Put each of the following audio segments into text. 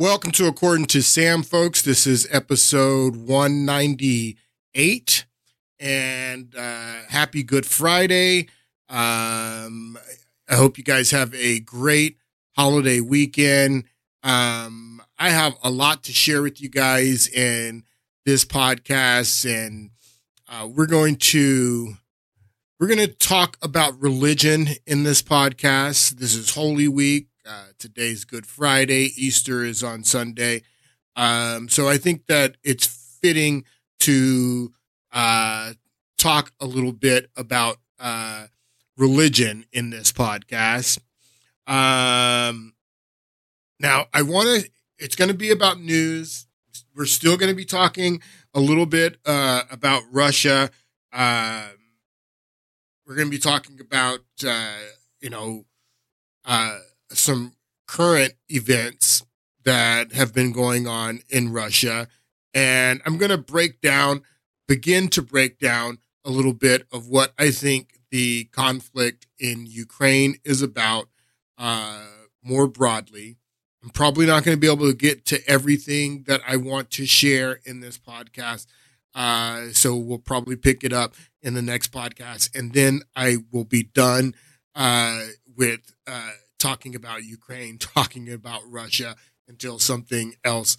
Welcome to According to Sam, folks. This is episode 198, and happy Good Friday. I hope you guys have a great holiday weekend. I have a lot to share with you guys in this podcast, and we're going to talk about religion in this podcast. This is Holy Week. Today's Good Friday. Easter is on Sunday. So I think that it's fitting to talk a little bit about religion in this podcast. Now, it's going to be about news. We're still going to be talking a little bit about Russia. We're going to be talking about, some current events that have been going on in Russia. And I'm going to begin to break down a little bit of what I think the conflict in Ukraine is about more broadly. I'm probably not going to be able to get to everything that I want to share in this podcast. So we'll probably pick it up in the next podcast. And then I will be done with talking about Ukraine, talking about Russia until something else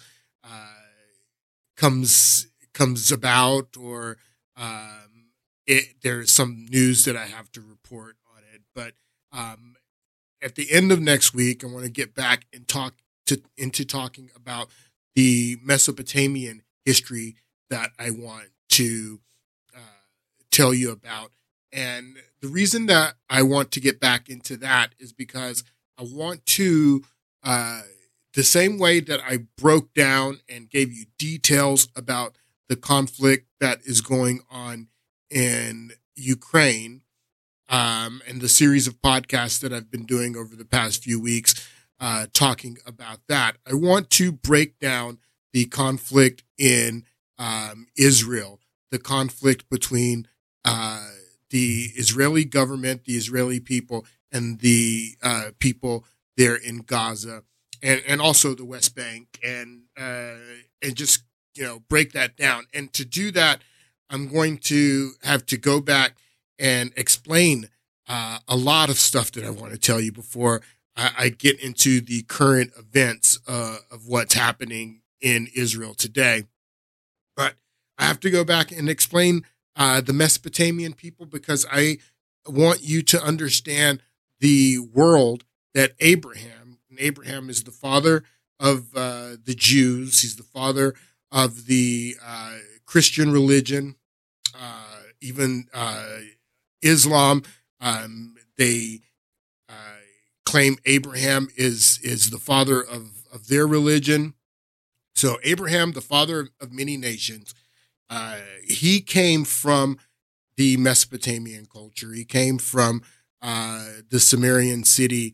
comes about, or there's some news that I have to report on it. But at the end of next week, I want to get back and into talking about the Mesopotamian history that I want to tell you about. And the reason that I want to get back into that is because I want to, the same way that I broke down and gave you details about the conflict that is going on in Ukraine, and the series of podcasts that I've been doing over the past few weeks, talking about that. I want to break down the conflict in Israel, the conflict between the Israeli government, the Israeli people, and the people there in Gaza, and also the West Bank, and just break that down. And to do that, I'm going to have to go back and explain a lot of stuff that I want to tell you before I get into the current events of what's happening in Israel today. But I have to go back and explain the Mesopotamian people, because I want you to understand the world that Abraham is the father of the Jews. He's the father of the Christian religion, even Islam. They claim Abraham is the father of their religion. So Abraham, the father of many nations, he came from the Mesopotamian culture. He came from the Sumerian city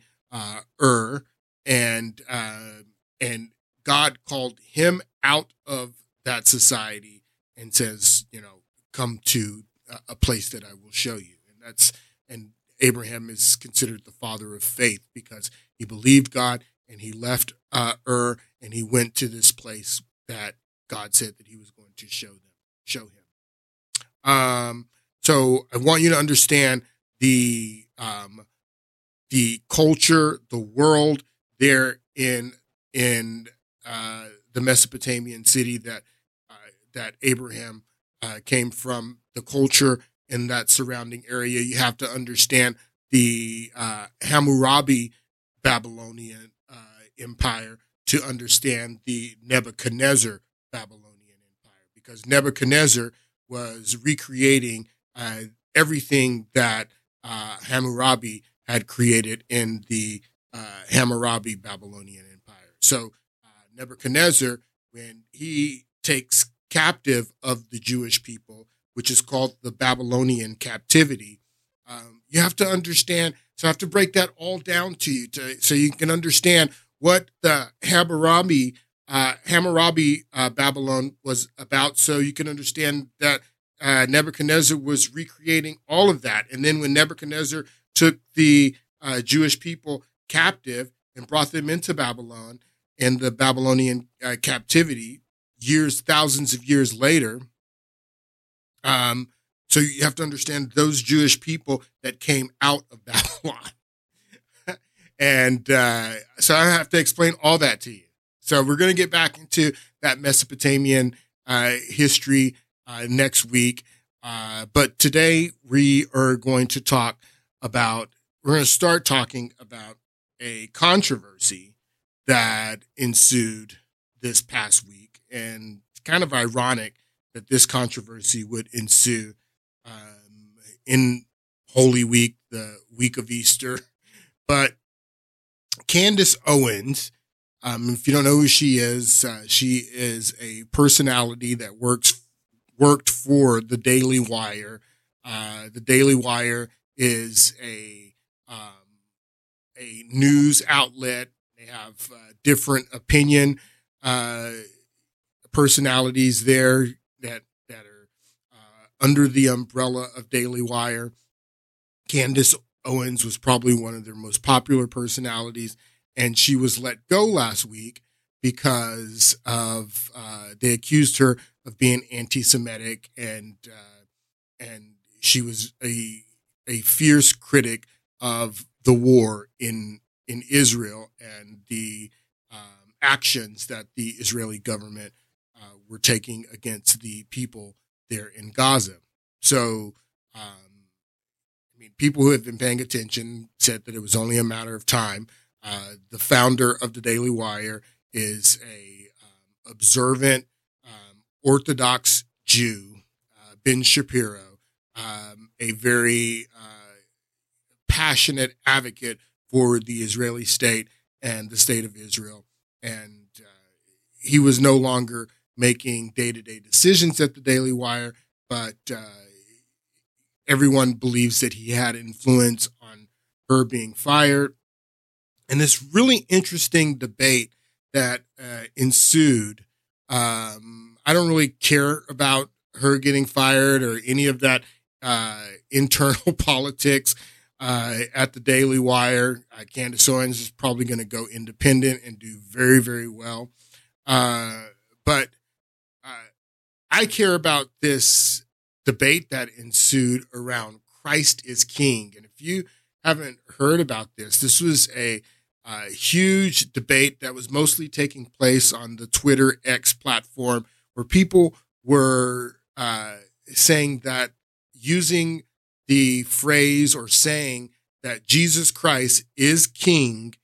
and God called him out of that society and says, come to a place that I will show you. And Abraham is considered the father of faith because he believed God, and he left and he went to this place that God said that he was going to show him. So I want you to understand the culture, the world there in the Mesopotamian city that Abraham came from, the culture in that surrounding area. You have to understand the Hammurabi Babylonian empire to understand the Nebuchadnezzar Babylonian empire, because Nebuchadnezzar was recreating everything that Hammurabi had created in the Hammurabi Babylonian empire. So Nebuchadnezzar, when he takes captive of the Jewish people, which is called the Babylonian captivity, you have to understand. So I have to break that all down to you so you can understand what the Hammurabi Babylon was about, so you can understand that Nebuchadnezzar was recreating all of that. And then when Nebuchadnezzar took the Jewish people captive and brought them into Babylon, in the Babylonian captivity thousands of years later. So you have to understand those Jewish people that came out of Babylon. And so I have to explain all that to you. So we're going to get back into that Mesopotamian history next week. But today we are going to we're going to start talking about a controversy that ensued this past week. And it's kind of ironic that this controversy would ensue in Holy Week, the week of Easter. But Candace Owens, if you don't know who she is a personality that worked for the Daily Wire. The Daily Wire is a news outlet. They have different opinion personalities there that are under the umbrella of Daily Wire. Candace Owens was probably one of their most popular personalities, and she was let go last week because of they accused her of being anti-Semitic, and she was a fierce critic of the war in Israel and the actions that the Israeli government were taking against the people there in Gaza. So, people who have been paying attention said that it was only a matter of time. The founder of the Daily Wire is a observant Orthodox Jew, Ben Shapiro, a very passionate advocate for the Israeli state and the state of Israel. And he was no longer making day-to-day decisions at the Daily Wire, but everyone believes that he had influence on her being fired. And this really interesting debate that ensued. I don't really care about her getting fired or any of that internal politics at the Daily Wire. Candace Owens is probably going to go independent and do very, very well. But I care about this debate that ensued around Christ is King. And if you haven't heard about this was a huge debate that was mostly taking place on the Twitter X platform, where people were saying that using the phrase or saying that Jesus Christ is King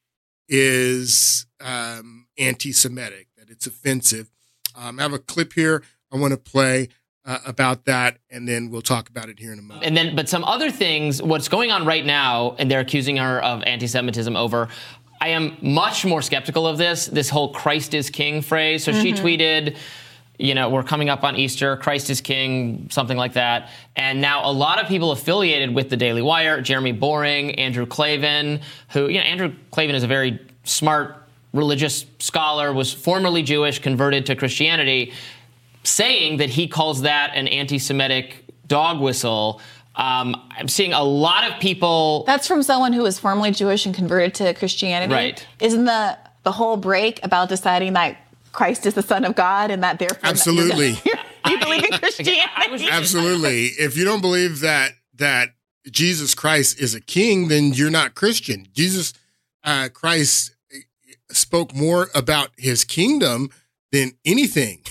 is anti-Semitic, that it's offensive. I have a clip here I want to play about that, and then we'll talk about it here in a moment. But some other things, what's going on right now, and they're accusing her of anti-Semitism over, I am much more skeptical of this whole Christ is King phrase. So she tweeted, we're coming up on Easter, Christ is King, something like that. And now a lot of people affiliated with the Daily Wire, Jeremy Boring, Andrew Klavan, who, Andrew Klavan is a very smart religious scholar, was formerly Jewish, converted to Christianity, saying that he calls that an anti-Semitic dog whistle. I'm seeing a lot of people... That's from someone who was formerly Jewish and converted to Christianity. Right. Isn't the whole break about deciding that Christ is the Son of God and that therefore... Absolutely. You believe in Christianity? Absolutely. If you don't believe that Jesus Christ is a king, then you're not Christian. Jesus Christ spoke more about his kingdom than anything.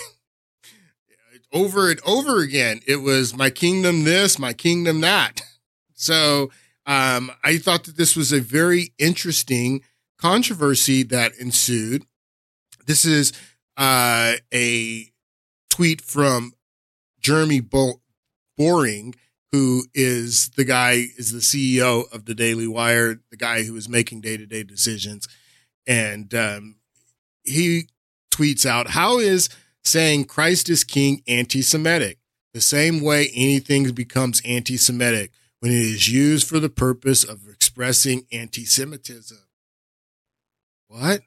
Over and over again, it was my kingdom this, my kingdom that. So I thought that this was a very interesting controversy that ensued. This is a tweet from Jeremy Boring, who is the CEO of the Daily Wire, the guy who is making day-to-day decisions. And he tweets out, "How is saying Christ is King anti-Semitic? The same way anything becomes anti-Semitic when it is used for the purpose of expressing anti-Semitism." What?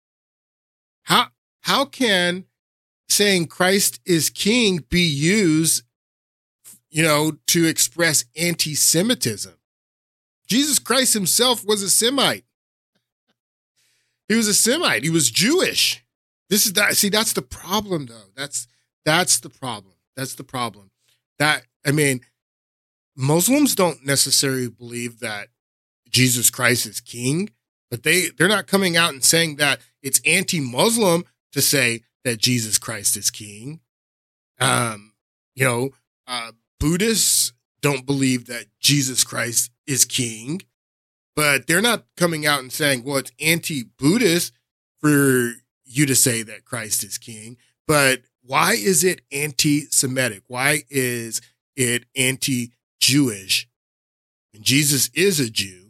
How can saying Christ is King be used, to express anti-Semitism? Jesus Christ himself was a Semite. He was a Semite. He was Jewish. That's the problem, though. That's the problem. That's the problem. Muslims don't necessarily believe that Jesus Christ is king, but they're not coming out and saying that it's anti-Muslim to say that Jesus Christ is king. Buddhists don't believe that Jesus Christ is king, but they're not coming out and saying, well, it's anti-Buddhist for you to say that Christ is king. But why is it anti-Semitic? Why is it anti-Jewish? And Jesus is a Jew.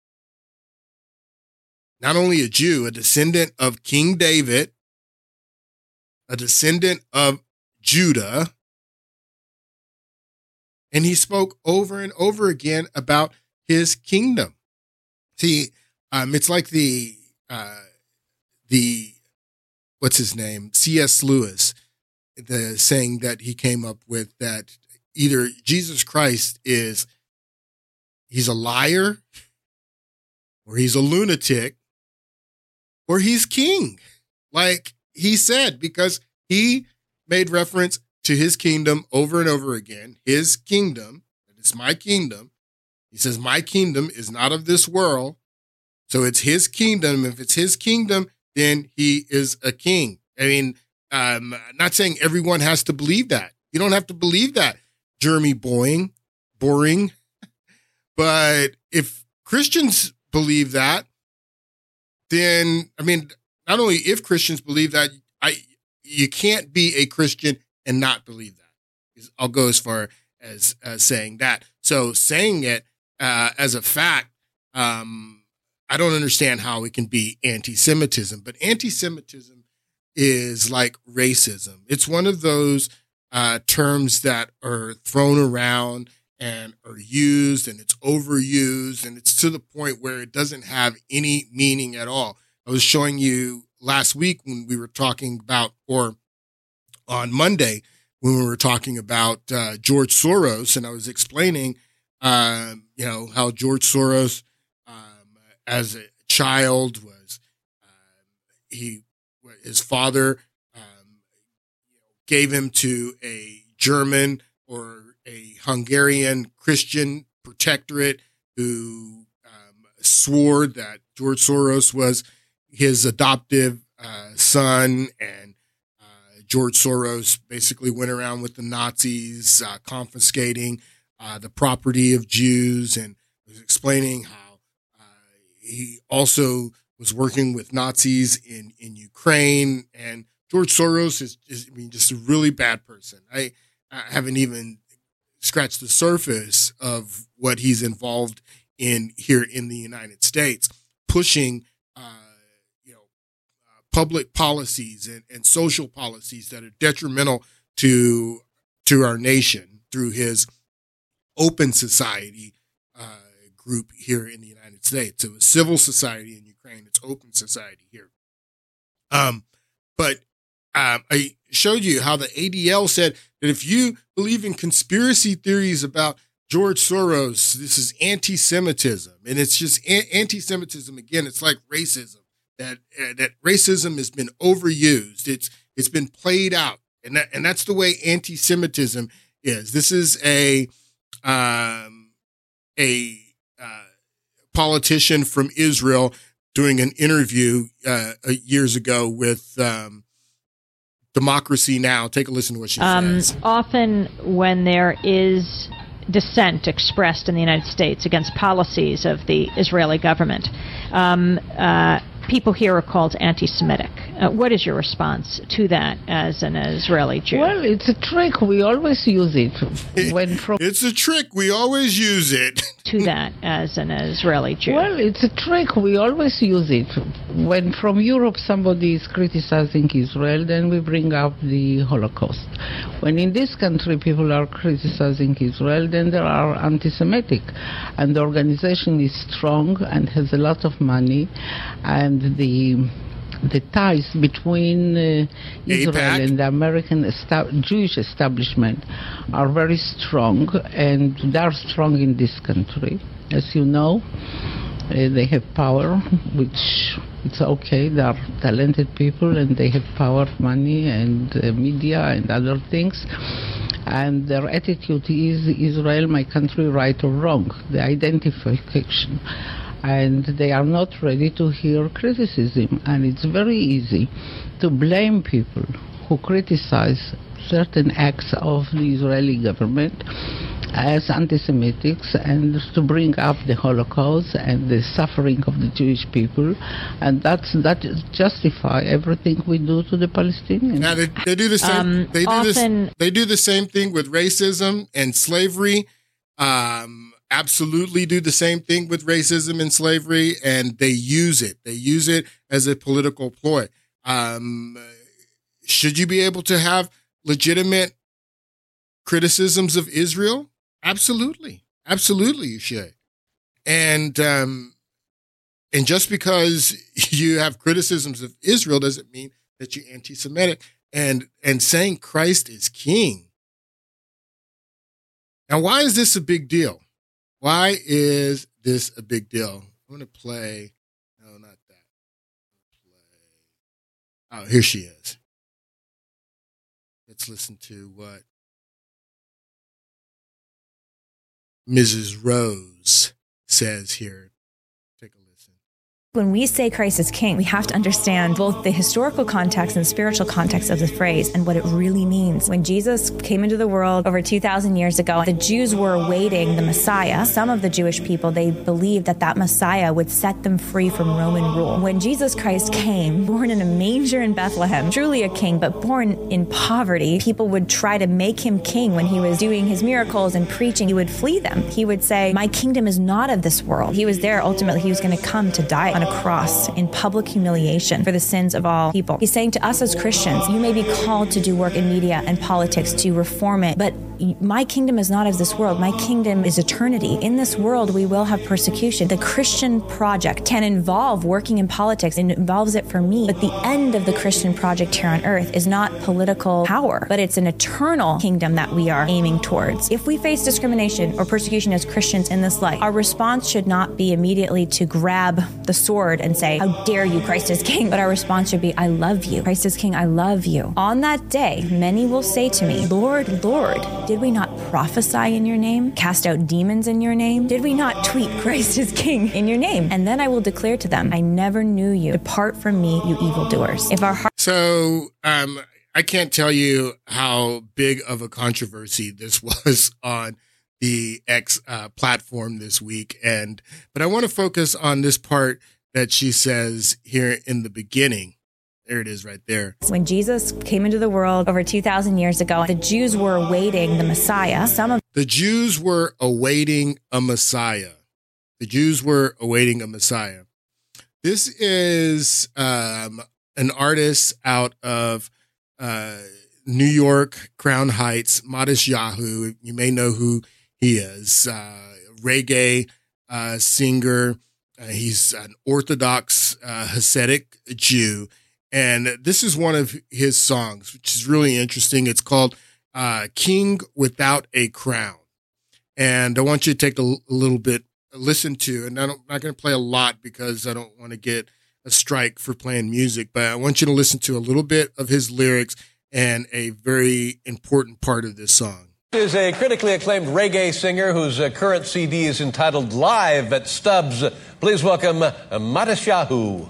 Not only a Jew, a descendant of King David, a descendant of Judah. And he spoke over and over again about his kingdom. See, it's like the what's his name? C.S. Lewis, the saying that he came up with, that either Jesus Christ he's a liar, or he's a lunatic, or he's king. Like he said, because he made reference to his kingdom over and over again. His kingdom, it's my kingdom. He says, my kingdom is not of this world. So it's his kingdom. If it's his kingdom, then he is a king. I mean, I'm not saying everyone has to believe that. You don't have to believe that, Jeremy boring. But if Christians believe that, then, not only if Christians believe that, you can't be a Christian and not believe that. I'll go as far as saying that. So saying it as a fact, I don't understand how it can be anti-Semitism. But anti-Semitism is like racism. It's one of those terms that are thrown around and are used, and it's overused, and it's to the point where it doesn't have any meaning at all. I was showing you last week when we were talking about, or on Monday when we were talking about George Soros, and I was explaining, how George Soros, as a child, was his father gave him to a German or a Hungarian Christian protectorate who swore that George Soros was his adoptive son, and George Soros basically went around with the Nazis, confiscating the property of Jews, and was explaining how he also was working with Nazis in Ukraine. And George Soros is just a really bad person. I haven't even scratched the surface of what he's involved in here in the United States, pushing public policies and social policies that are detrimental to our nation through his Open Society group here in the United States. So it's civil society in Ukraine, it's Open Society here. But I showed you how the ADL said that if you believe in conspiracy theories about George Soros, this is anti-Semitism. And it's just anti-Semitism. Again, it's like racism. That racism has been overused. It's been played out, and that's the way anti-Semitism is. This is a politician from Israel doing an interview years ago with Democracy Now! Take a listen to what she says. Often when there is dissent expressed in the United States against policies of the Israeli government, people here are called anti-Semitic. What is your response to that as an Israeli Jew? Well, it's a trick. We always use it. It's a trick. We always use it. To that as an Israeli Jew. Well, it's a trick. We always use it. When from Europe somebody is criticizing Israel, then we bring up the Holocaust. When in this country people are criticizing Israel, then they are anti-Semitic. And the organization is strong and has a lot of money, and the ties between Israel and the American Jewish establishment are very strong, and they are strong in this country. As you know, They have power, which it's okay. They are talented people and they have power, money, and media and other things. And their attitude is Israel, my country, right or wrong, the identification. And they are not ready to hear criticism. And it's very easy to blame people who criticize certain acts of the Israeli government as anti-Semitics and to bring up the Holocaust and the suffering of the Jewish people, and that justify everything we do to the Palestinians. Now they do the same. They do the same thing with racism and slavery. Absolutely, do the same thing with racism and slavery, and they use it. They use it as a political ploy. Should you be able to have legitimate criticisms of Israel? Absolutely. Absolutely you should. And just because you have criticisms of Israel doesn't mean that you're anti-Semitic. And saying Christ is king. Now, why is this a big deal? Why is this a big deal? I'm going to play. No, not that. Oh, here she is. Let's listen to what Mrs. Rose says here. Take a listen. When we say Christ is king, we have to understand both the historical context and spiritual context of the phrase and what it really means. When Jesus came into the world over 2,000 years ago, the Jews were awaiting the Messiah. Some of the Jewish people, they believed that that Messiah would set them free from Roman rule. When Jesus Christ came, born in a manger in Bethlehem, truly a king, but born in poverty, people would try to make him king. When he was doing his miracles and preaching, he would flee them. He would say, "My kingdom is not of this world." He was there, ultimately, he was going to come to die on a cross in public humiliation for the sins of all people. He's saying to us as Christians, you may be called to do work in media and politics to reform it, but my kingdom is not of this world. My kingdom is eternity. In this world, we will have persecution. The Christian project can involve working in politics. It involves it for me. But the end of the Christian project here on earth is not political power, but it's an eternal kingdom that we are aiming towards. If we face discrimination or persecution as Christians in this life, our response should not be immediately to grab the sword and say, "How dare you, Christ is king." But our response should be, "I love you. Christ is king, I love you." On that day, many will say to me, "Lord, Lord, did we not prophesy in your name? Cast out demons in your name? Did we not tweet Christ is king in your name?" And then I will declare to them, "I never knew you. Depart from me, you evildoers." If our heart— So, I can't tell you how big of a controversy this was on the X platform this week. But I want to focus on this part that she says here in the beginning. There it is right there. When Jesus came into the world over 2,000 years ago, the Jews were awaiting the Messiah. The Jews were awaiting a Messiah. The Jews were awaiting a Messiah. This is an artist out of New York, Crown Heights, Matisyahu. You may know who he is. Reggae singer. He's an Orthodox Hasidic Jew. And this is one of his songs, which is really interesting. It's called King Without a Crown. And I want you to take a little bit, listen to, and I'm not going to play a lot because I don't want to get a strike for playing music, but I want you to listen to a little bit of his lyrics and a very important part of this song. Is a critically acclaimed reggae singer whose current CD is entitled Live at Stubbs. Please welcome Matisyahu.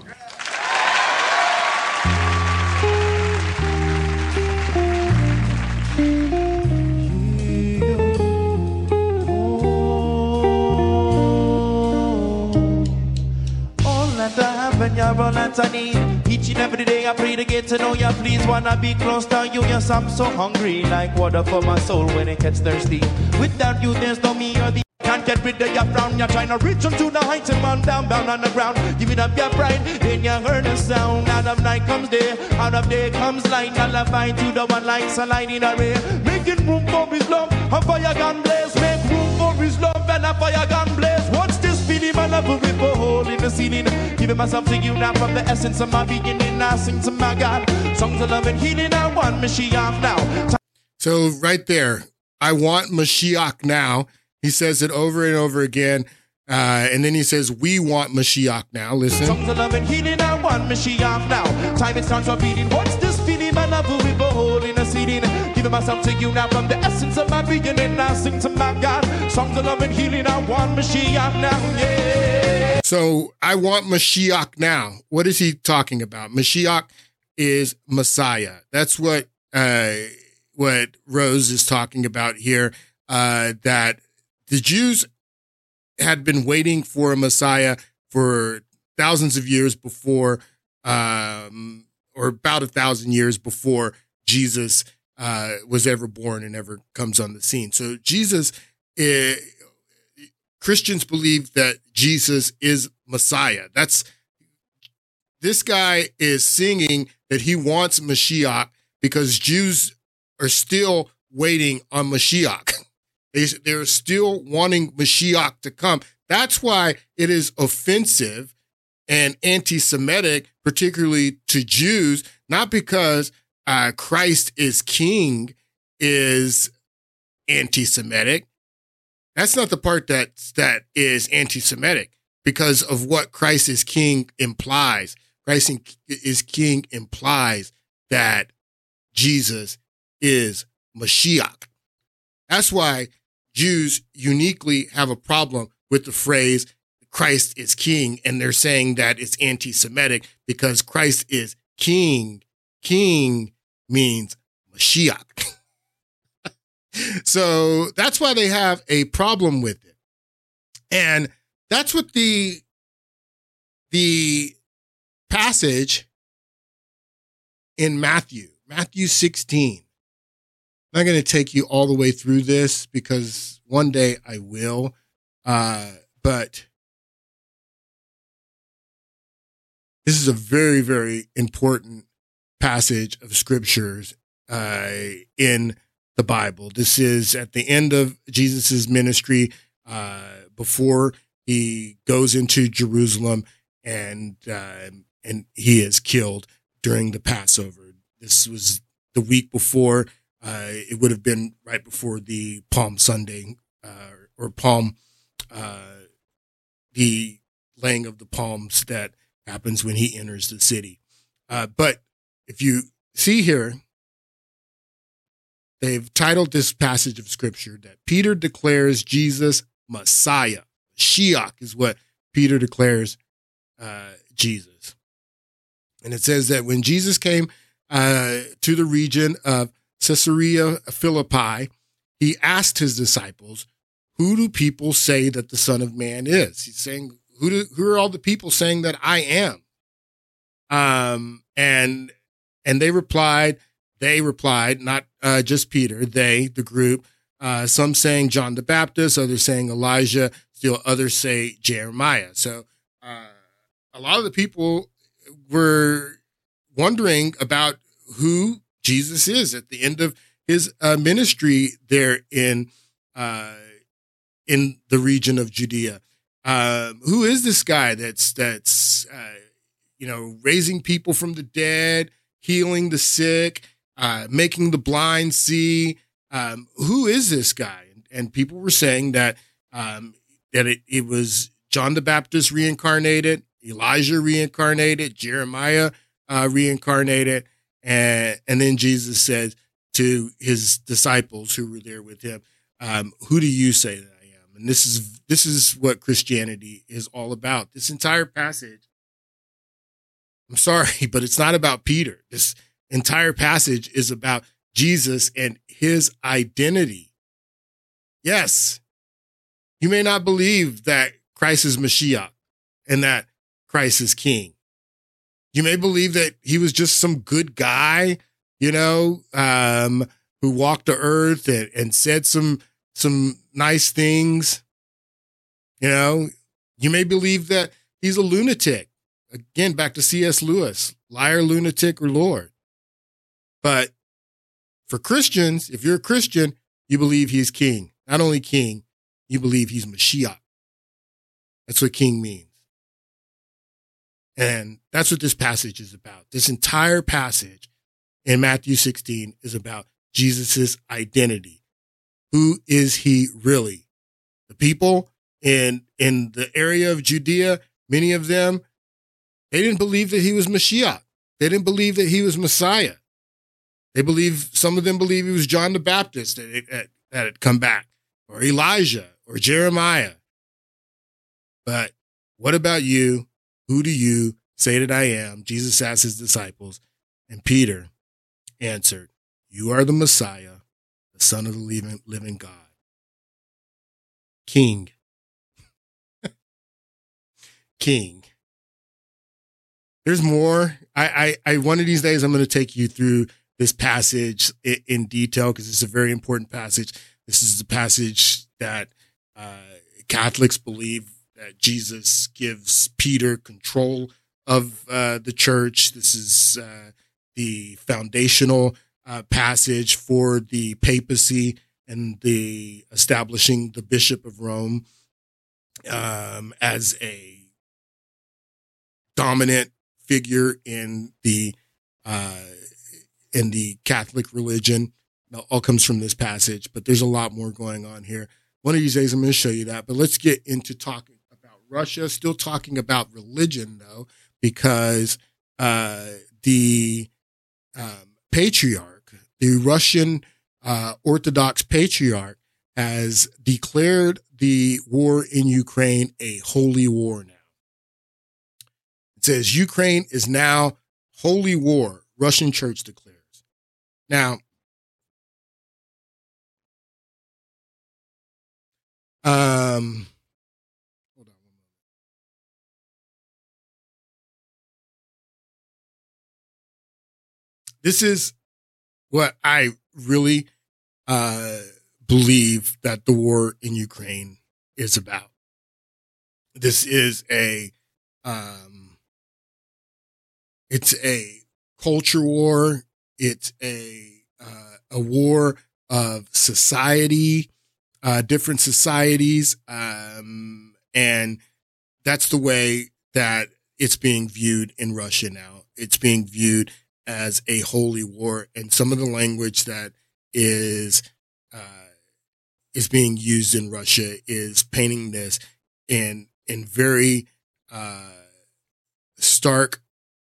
Each and every day I pray to get to know you. Please wanna be close to you. Yes, I'm so hungry, like water for my soul when it gets thirsty. Without you, there's no me or the. Can't get rid of your frown. You're trying to reach onto the heights and run down, bound on the ground. Give it up your pride, then you heard the sound. Out of night comes day, out of day comes light. Lullaby to the one lights a light in a ray. Making room for his love, a fire gun blaze. Make room for his love and a fire gun blaze. What's this feeling? My love with a hole in the ceiling. Giving myself to you now from the essence of my beginning. I sing to my God. Songs of love and healing. I want Mashiach now. So right there, I want Mashiach now. He says it over and over again. And then he says, we want Mashiach now. Listen. Songs of love and healing, I want Mashiach now. Time it starts beating. What's this feeling? My love will be beholding a seeding. Giving myself to you now from the essence of my being, and I sing to my God. Songs of love and healing, I want Mashiach now. Yeah. So I want Mashiach now. What is he talking about? Mashiach is Messiah. That's what Rose is talking about here. That the Jews had been waiting for a Messiah for thousands of years before, or about 1,000 years before Jesus was ever born and ever comes on the scene. So Jesus, Christians believe that Jesus is Messiah. This guy is singing that he wants Mashiach because Jews are still waiting on Mashiach. They're still wanting Mashiach to come. That's why it is offensive and anti-Semitic, particularly to Jews, not because Christ is king is anti-Semitic. That's not the part that is anti-Semitic, because of what Christ is king implies. Christ is king implies that Jesus is Mashiach. That's why Jews uniquely have a problem with the phrase Christ is king, and they're saying that it's anti-Semitic because Christ is king. King means Mashiach. So that's why they have a problem with it. And that's what the passage in Matthew 16. I'm not going to take you all the way through this because one day I will. But this is a very, very important passage of scriptures in the Bible. This is at the end of Jesus's ministry, before he goes into Jerusalem and he is killed during the Passover. This was the week before. It would have been right before the Palm Sunday, or Palm, the laying of the palms that happens when he enters the city. But if you see here, they've titled this passage of scripture that Peter declares Jesus Messiah. Mashiach is what Peter declares Jesus. And it says that when Jesus came to the region of Caesarea Philippi, he asked his disciples, who do people say that the Son of Man is? He's saying, who are all the people saying that I am? And they replied, not just Peter, the group, some saying John the Baptist, others saying Elijah, still others say Jeremiah. So a lot of the people were wondering about who Jesus is at the end of his ministry there in the region of Judea. Who is this guy that's raising people from the dead, healing the sick, making the blind see? Who is this guy? And people were saying that it was John the Baptist reincarnated, Elijah reincarnated, Jeremiah reincarnated, and then Jesus said to his disciples who were there with him, who do you say that I am? And this is what Christianity is all about. This entire passage, I'm sorry, but it's not about Peter. This entire passage is about Jesus and his identity. Yes, you may not believe that Christ is Mashiach and that Christ is king. You may believe that he was just some good guy, who walked the earth and said some nice things. You may believe that he's a lunatic. Again, back to C.S. Lewis, liar, lunatic, or Lord. But for Christians, if you're a Christian, you believe he's king. Not only king, you believe he's Mashiach. That's what king means. And that's what this passage is about. This entire passage in Matthew 16 is about Jesus' identity. Who is he really? The people in the area of Judea, many of them, they didn't believe that he was Mashiach. They didn't believe that he was Messiah. Some of them believe he was John the Baptist that had come back, or Elijah, or Jeremiah. But what about you? Who do you say that I am? Jesus asked his disciples, and Peter answered, you are the Messiah, the Son of the living God. King. King. There's more. I one of these days, I'm going to take you through this passage in detail because it's a very important passage. This is the passage that Catholics believe that Jesus gives Peter control of the church. This is the foundational passage for the papacy and the establishing the Bishop of Rome as a dominant figure in the Catholic religion. It all comes from this passage, but there's a lot more going on here. One of these days I'm going to show you that, but let's get into talking about Russia, still talking about religion though, because the patriarch, the Russian Orthodox patriarch, has declared the war in Ukraine a holy war now. It says Ukraine is now holy war, Russian church declares. Now, hold on. This is what I really believe that the war in Ukraine is about. This is it's a culture war. It's a war of society, different societies, and that's the way that it's being viewed in Russia now. It's being viewed as a holy war, and some of the language that is being used in Russia is painting this in very stark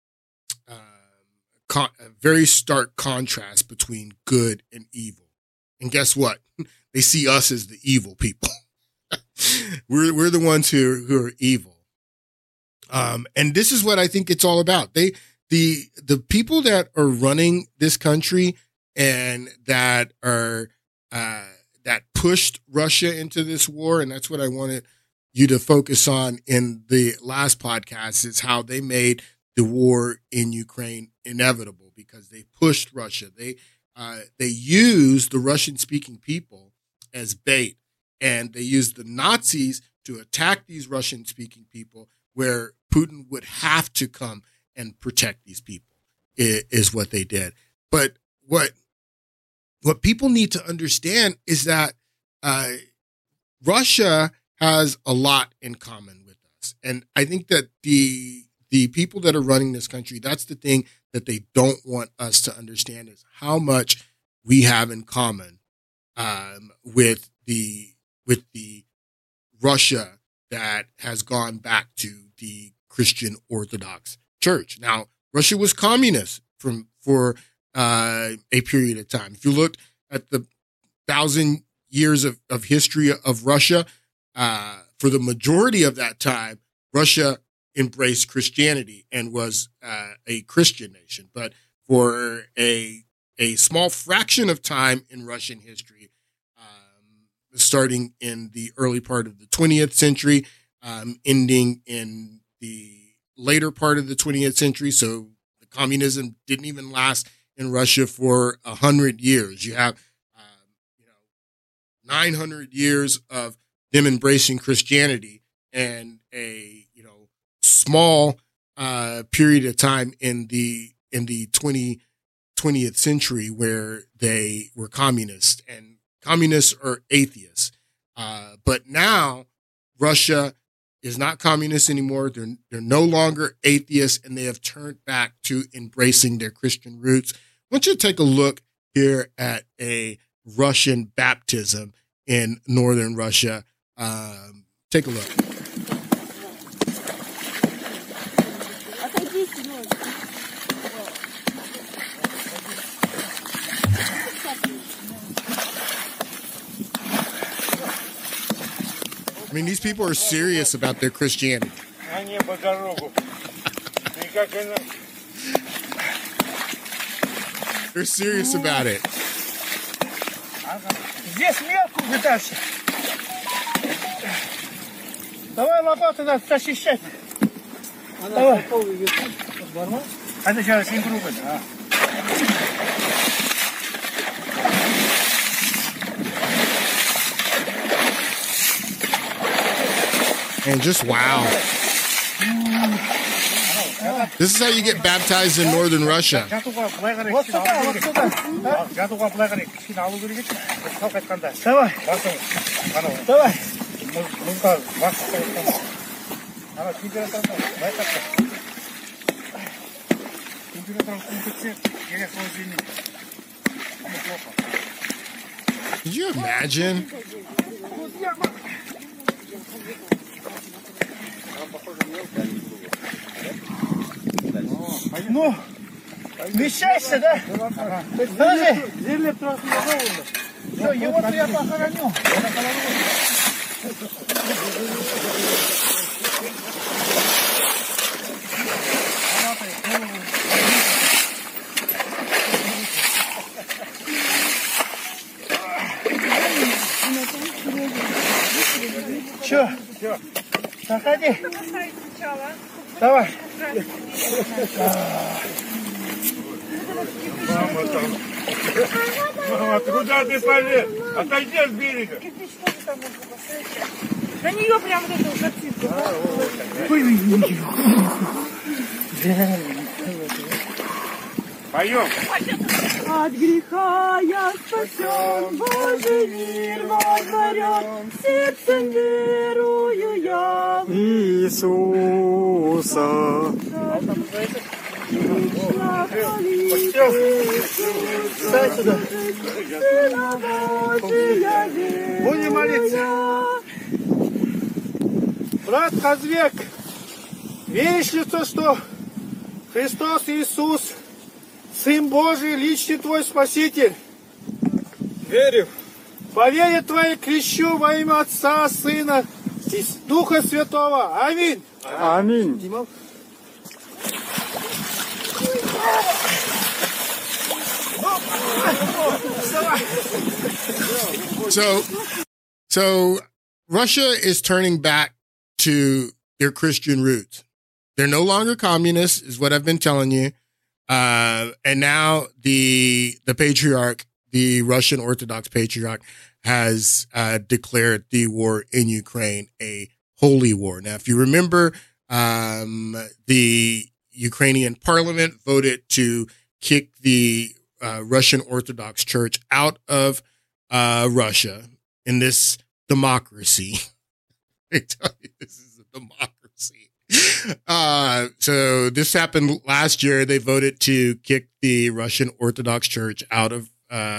contrast between good and evil. And guess what? They see us as the evil people. We're the ones who are evil. And this is what I think it's all about. The people that are running this country and that are that pushed Russia into this war, and that's what I wanted you to focus on in the last podcast, is how they made the war in Ukraine inevitable, because they pushed Russia. They used the Russian-speaking people as bait, and they used the Nazis to attack these Russian-speaking people, where Putin would have to come and protect these people, is what they did. But what people need to understand is that Russia has a lot in common with us. And I think that the people that are running this country, that's the thing that they don't want us to understand, is how much we have in common with the Russia that has gone back to the Christian Orthodox Church. Now, Russia was communist for a period of time. If you look at the 1,000 years of history of Russia, for the majority of that time, Russia embraced Christianity and was a Christian nation. But for a small fraction of time in Russian history, starting in the early part of the 20th century, ending in the later part of the 20th century, so the communism didn't even last in Russia for 100 years. You have 900 years of them embracing Christianity, and a small period of time in the 20th century where they were communists, and communists are atheists. But now Russia is not communist anymore. They're no longer atheists, and they have turned back to embracing their Christian roots. I want you to take a look here at a Russian baptism in northern Russia. Take a look. I mean, these people are serious about their Christianity. They're serious about it. Здесь мелко вытащи. Давай лопату надо защищать. Давай. А ты сейчас не грубо, а? And just wow. This is how you get baptized in northern Russia. Could you imagine? Ну, вмещайся, да? Подожди. Все, его-то я похороню. Че? Заходи. Давай. Мама, куда ты полез? Отойди от берега. На нее прям вот эту картинку. Поем. От греха я спасен, Божий мир воздарен, сердцем верую я в Иисуса. Встань сюда. Будем молиться. Брат Казбек, веришь ли то, что Христос Иисус, Сын Божий, личный твой Спаситель? Верю. По вере твоей крещу во имя Отца, Сына и Духа Святого. Аминь. Аминь. So Russia is turning back to their Christian roots. They're no longer communists, is what I've been telling you. And now the patriarch, the Russian Orthodox patriarch, has declared the war in Ukraine a holy war. Now, if you remember, the Ukrainian parliament voted to kick the Russian Orthodox Church out of Russia in this democracy. I tell you, this is a democracy. So this happened last year. They voted to kick the Russian Orthodox Church out of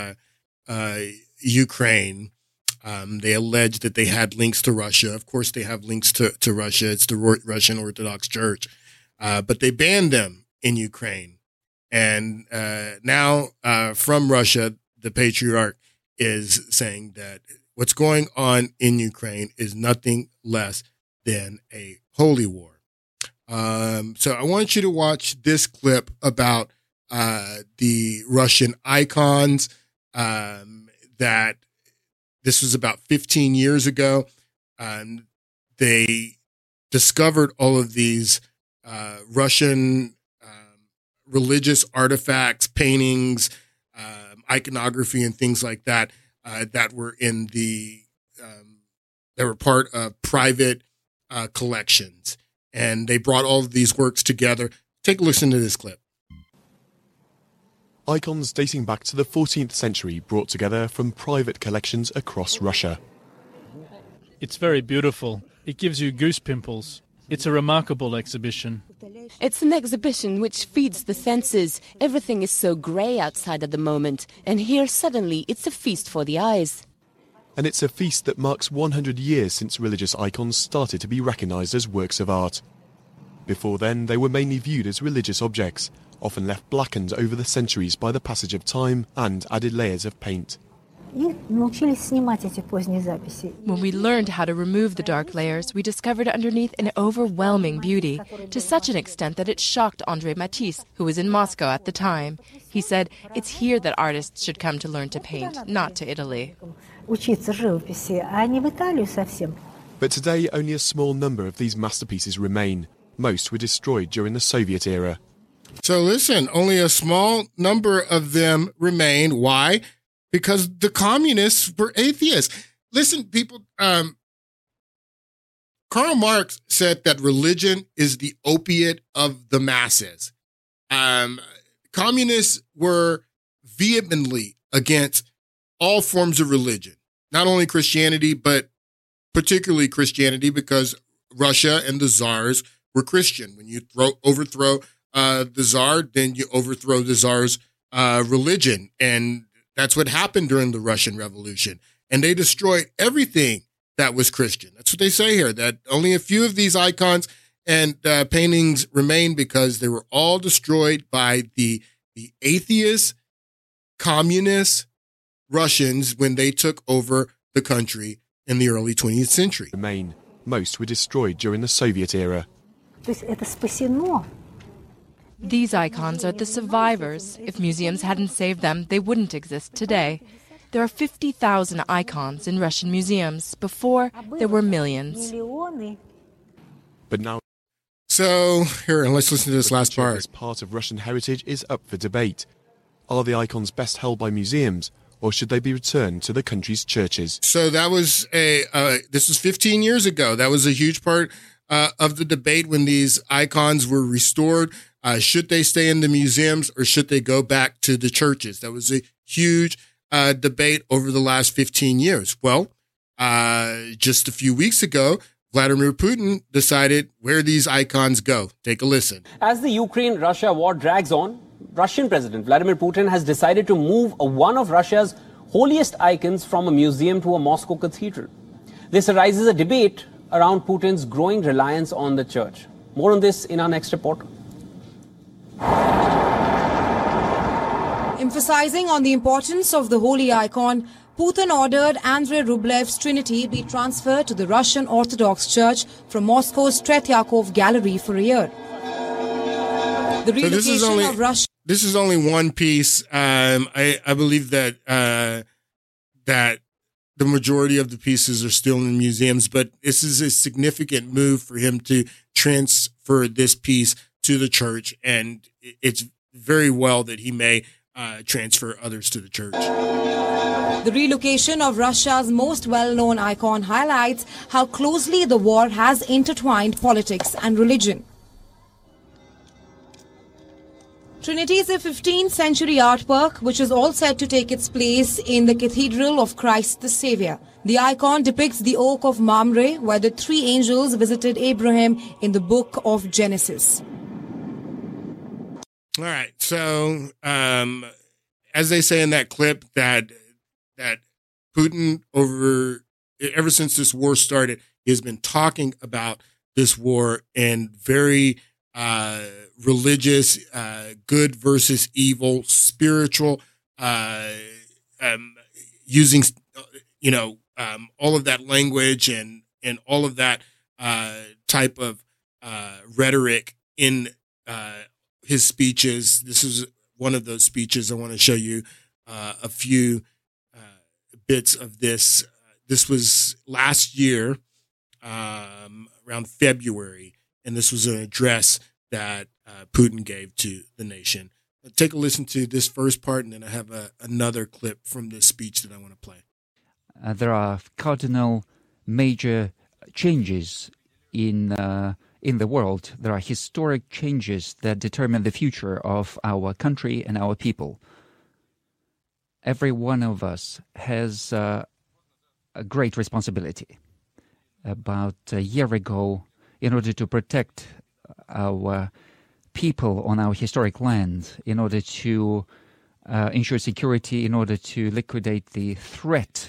Ukraine. They alleged that they had links to Russia. Of course, they have links to Russia. It's the Russian Orthodox Church. But they banned them in Ukraine. And now from Russia, the patriarch is saying that what's going on in Ukraine is nothing less than a holy war. So I want you to watch this clip about the Russian icons that this was about 15 years ago. They discovered all of these Russian religious artifacts, paintings, iconography, and things like that that were in the that were part of private collections, and they brought all of these works together. Take a listen to this clip. Icons dating back to the 14th century brought together from private collections across Russia. It's very beautiful. It gives you goose pimples. It's a remarkable exhibition. It's an exhibition which feeds the senses. Everything is so grey outside at the moment, and here suddenly it's a feast for the eyes. and it's a feast that marks 100 years since religious icons started to be recognised as works of art. Before then, they were mainly viewed as religious objects, often left blackened over the centuries by the passage of time and added layers of paint. When we learned how to remove the dark layers, we discovered underneath an overwhelming beauty, to such an extent that it shocked André Matisse, who was in Moscow at the time. He said, "It's here that artists should come to learn to paint, not to Italy." But today, only a small number of these masterpieces remain. Most were destroyed during the Soviet era. So listen, only a small number of them remain. Why? Because the communists were atheists. Listen, people, Karl Marx said that religion is the opiate of the masses. Communists were vehemently against all forms of religion, not only Christianity, but particularly Christianity, because Russia and the Tsars were Christian. When you overthrow the Tsar, then you overthrow the Tsar's religion. And that's what happened during the Russian Revolution. And they destroyed everything that was Christian. That's what they say here, that only a few of these icons and paintings remain because they were all destroyed by the atheist, communist Russians when they took over the country in the early 20th century. Most were destroyed during the Soviet era. These icons are the survivors. If museums hadn't saved them, they wouldn't exist today. There are 50,000 icons in Russian museums. Before, there were millions. But now... So, here, let's listen to this last part. This part of Russian heritage is up for debate. Are the icons best held by museums, or should they be returned to the country's churches? So that was this was 15 years ago. That was a huge part of the debate when these icons were restored. Should they stay in the museums or should they go back to the churches? That was a huge debate over the last 15 years. Well, just a few weeks ago, Vladimir Putin decided where these icons go. Take a listen. As the Ukraine-Russia war drags on, Russian President Vladimir Putin has decided to move one of Russia's holiest icons from a museum to a Moscow cathedral. This arises a debate around Putin's growing reliance on the church. More on this in our next report. Emphasizing on the importance of the holy icon, Putin ordered Andrei Rublev's Trinity be transferred to the Russian Orthodox Church from Moscow's Tretyakov Gallery for a year. The relocation of Russia. This is only one piece. I believe that that the majority of the pieces are still in museums, but this is a significant move for him to transfer this piece to the church, and it's very well that he may transfer others to the church. The relocation of Russia's most well-known icon highlights how closely the war has intertwined politics and religion. Trinity is a 15th century artwork which is all set to take its place in the Cathedral of Christ the Saviour. The icon depicts the Oak of Mamre, where the three angels visited Abraham in the book of Genesis. All right, so as they say in that clip, that Putin, ever since this war started, he has been talking about this war in very religious, good versus evil, spiritual, using all of that language and all of that type of rhetoric in his speeches. This is one of those speeches. I want to show you a few bits of this. This was last year, around February, and this was an address that Putin gave to the nation. Take a listen to this first part, and then I have another clip from this speech that I want to play. There are cardinal major changes in the world. There are historic changes that determine the future of our country and our people. Every one of us has a great responsibility. About a year ago, in order to protect our people on our historic land, in order to ensure security, in order to liquidate the threat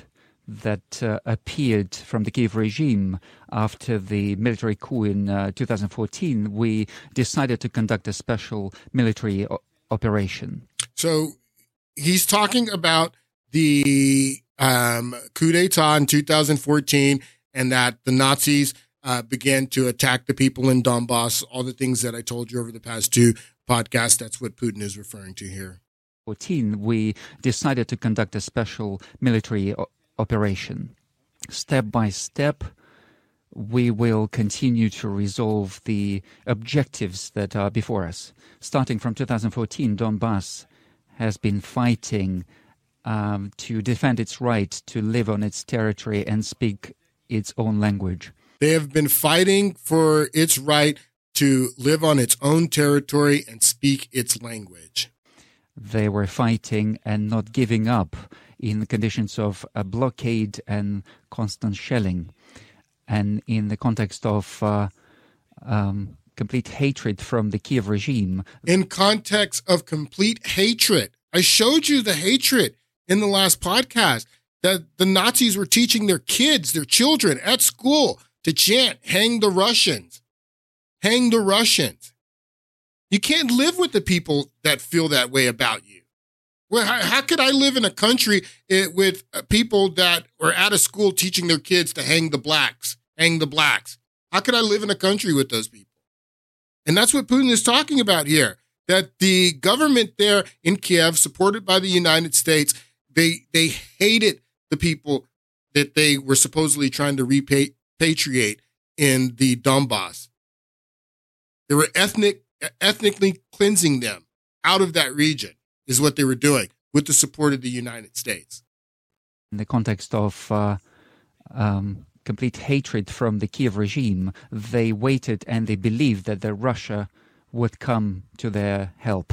that appeared from the Kiev regime after the military coup in 2014, we decided to conduct a special military operation. So he's talking about the coup d'etat in 2014 and that the Nazis began to attack the people in Donbass, all the things that I told you over the past two podcasts. That's what Putin is referring to here. We decided to conduct a special military operation. Step by step, we will continue to resolve the objectives that are before us. Starting from 2014, Donbass has been fighting to defend its right to live on its territory and speak its own language. They have been fighting for its right to live on its own territory and speak its language. They were fighting and not giving up in the conditions of a blockade and constant shelling. And in the context of complete hatred from the Kiev regime. In context of complete hatred. I showed you the hatred in the last podcast that the Nazis were teaching their kids, their children at school to chant, "Hang the Russians, hang the Russians." You can't live with the people that feel that way about you. Well, how could I live in a country with people that are out of school teaching their kids to hang the blacks, hang the blacks? How could I live in a country with those people? And that's what Putin is talking about here, that the government there in Kiev, supported by the United States, they hated the people that they were supposedly trying to repatriate in the Donbass. They were ethnically cleansing them out of that region, is what they were doing with the support of the United States. In the context of complete hatred from the Kiev regime, they waited and they believed that Russia would come to their help.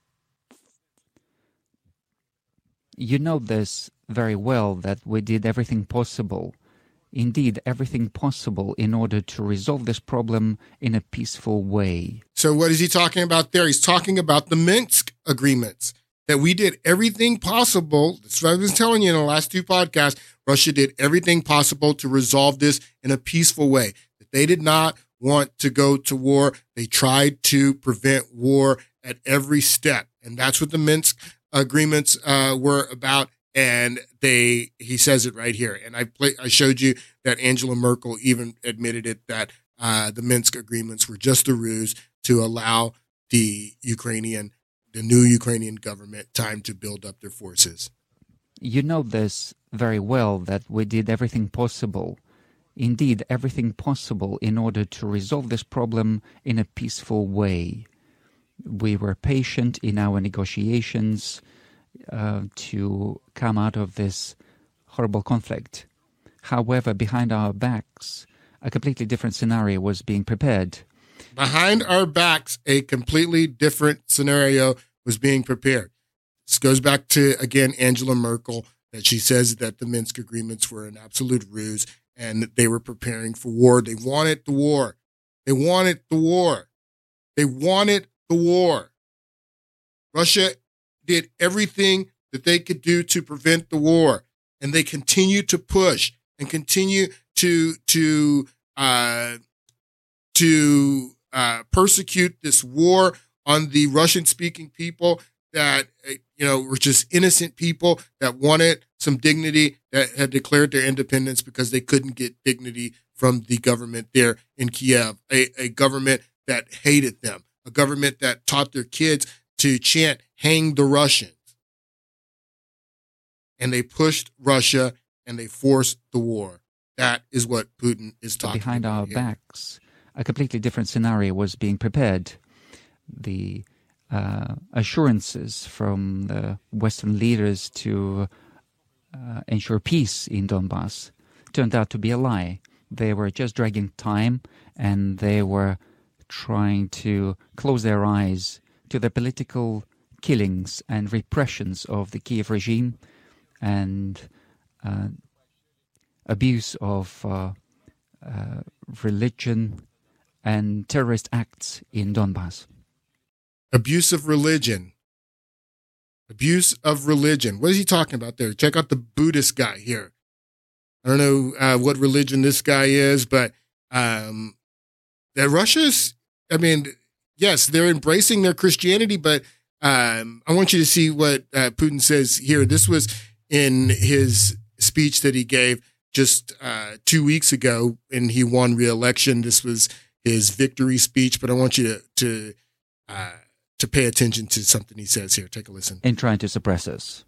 You know this very well, that we did everything possible, indeed everything possible, in order to resolve this problem in a peaceful way. So what is he talking about there? He's talking about the Minsk agreements, that we did everything possible. That's what I was telling you in the last two podcasts. Russia did everything possible to resolve this in a peaceful way. That they did not want to go to war. They tried to prevent war at every step. And that's what the Minsk agreements were about. And he says it right here. And I showed you that Angela Merkel even admitted it, that the Minsk agreements were just a ruse to allow the new Ukrainian government time to build up their forces. You know this very well, that we did everything possible, indeed everything possible, in order to resolve this problem in a peaceful way. We were patient in our negotiations to come out of this horrible conflict. However, behind our backs, a completely different scenario was being prepared. Behind our backs, a completely different scenario was being prepared. This goes back to, again, Angela Merkel, that she says that the Minsk agreements were an absolute ruse and that they were preparing for war. They wanted the war. They wanted the war. They wanted the war. Russia did everything that they could do to prevent the war, and they continue to push and continue to persecute this war on the Russian-speaking people that, were just innocent people that wanted some dignity, that had declared their independence because they couldn't get dignity from the government there in Kiev, a government that hated them, a government that taught their kids to chant, "Hang the Russians." And they pushed Russia and they forced the war. That is what Putin is talking Behind about our here. backs, a completely different scenario was being prepared. The assurances from the Western leaders to ensure peace in Donbass turned out to be a lie. They were just dragging time, and they were trying to close their eyes to the political killings and repressions of the Kiev regime and abuse of religion and terrorist acts in Donbass. Abuse of religion. Abuse of religion. What is he talking about there? Check out the Buddhist guy here. I don't know what religion this guy is, but that Russia's, I mean, yes, they're embracing their Christianity, but I want you to see what Putin says here. This was in his speech that he gave just 2 weeks ago, and he won re-election. This was his victory speech, but I want you to pay attention to something he says here. Take a listen. In trying to suppress us.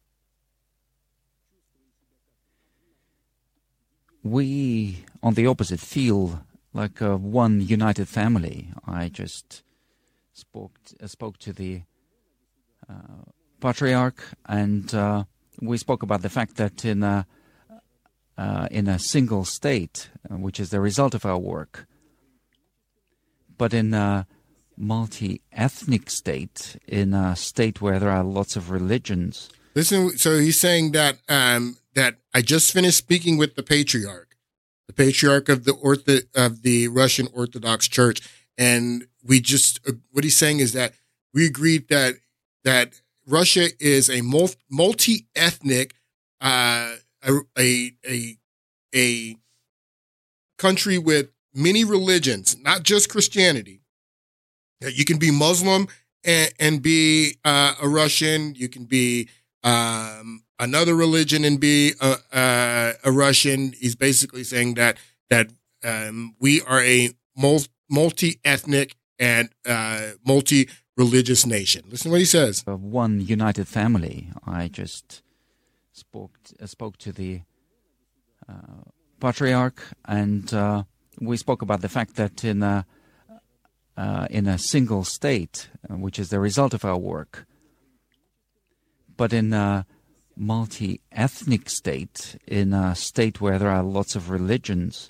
We, on the opposite, feel like one united family. I just spoke to the patriarch, and we spoke about the fact that in a single state, which is the result of our work, but in a multi-ethnic state, in a state where there are lots of religions. Listen, so he's saying that that I just finished speaking with the patriarch of the Russian Orthodox Church, and we just what he's saying is that we agreed that Russia is a multi-ethnic a country with many religions, not just Christianity. You can be Muslim and be a Russian. You can be another religion and be a Russian. He's basically saying that we are a multi-ethnic and multi-religious nation. Listen to what he says. One united family. I just spoke to the patriarch, and we spoke about the fact that in a single state, which is the result of our work, but in a multi-ethnic state, in a state where there are lots of religions,